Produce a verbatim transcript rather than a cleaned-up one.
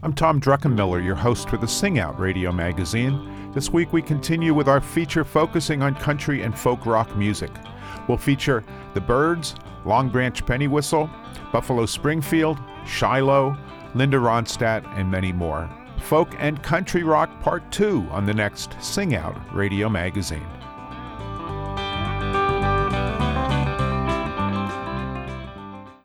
I'm Tom Druckenmiller, your host for the Sing Out radio magazine. This week we continue with our feature focusing on country and folk rock music. We'll feature The Byrds, Long Branch Pennywhistle, Buffalo Springfield, Shiloh, Linda Ronstadt, and many more. Folk and Country Rock Part two on the next Sing Out radio magazine.